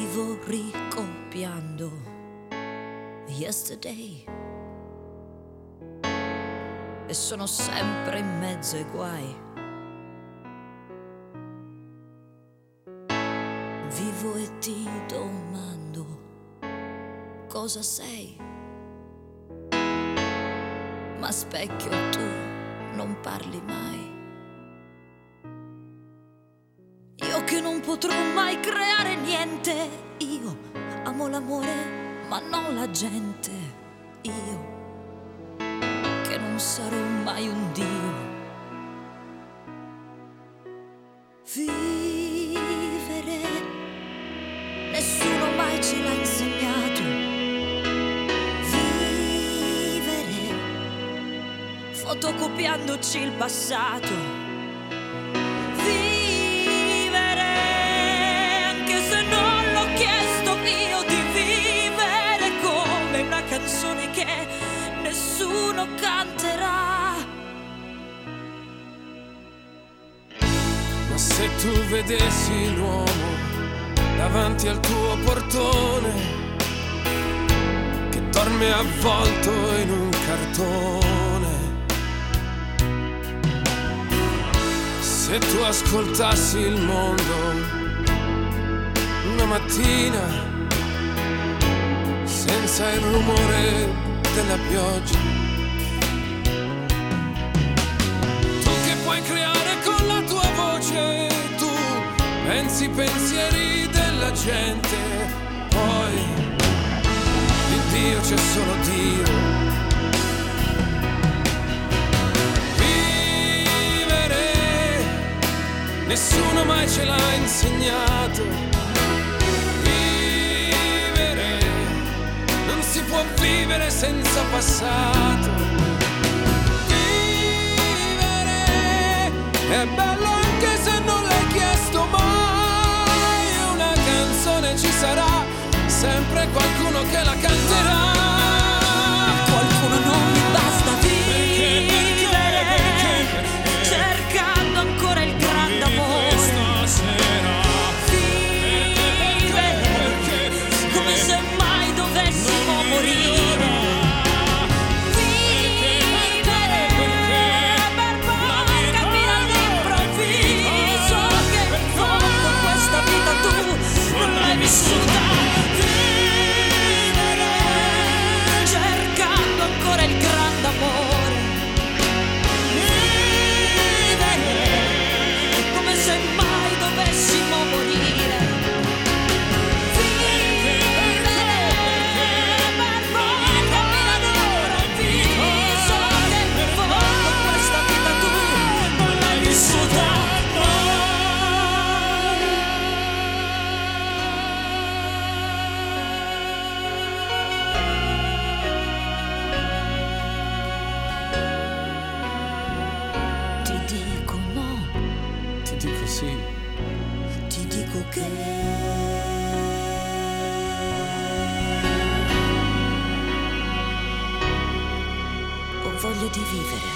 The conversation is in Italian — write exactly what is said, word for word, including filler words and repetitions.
Vivo ricopiando yesterday e sono sempre in mezzo ai guai. Vivo e ti domando cosa sei, ma specchio tu non parli mai. Io che non potrò mai creare niente, io amo l'amore ma non la gente. Io che non sarò mai un dio. Vivere nessuno mai ce l'ha insegnato. Vivere fotocopiandoci il passato. Canzoni che nessuno canterà. Ma se tu vedessi l'uomo davanti al tuo portone che dorme avvolto in un cartone, se tu ascoltassi il mondo una mattina senza il rumore della pioggia, tu che puoi creare con la tua voce, tu pensi i pensieri della gente, poi di Dio c'è solo Dio. Vivere nessuno mai ce l'ha insegnato. Si può vivere senza passato. Vivere è bello anche se non l'hai chiesto mai. Una canzone ci sarà, sempre qualcuno che la canterà. Qualcuno non mi basta vivere, perché, perché, perché, cercando ancora il grande amore. Stasera vivere perché, perché, come se mai dovessimo morire. Vivere per poi capire all'improvviso che in fondo questa vita tu non l'hai vissuta. Vivere cercando ancora il grande amore. Vivere come se mai dovessimo morire. Sì. Ti dico che ho voglia di vivere.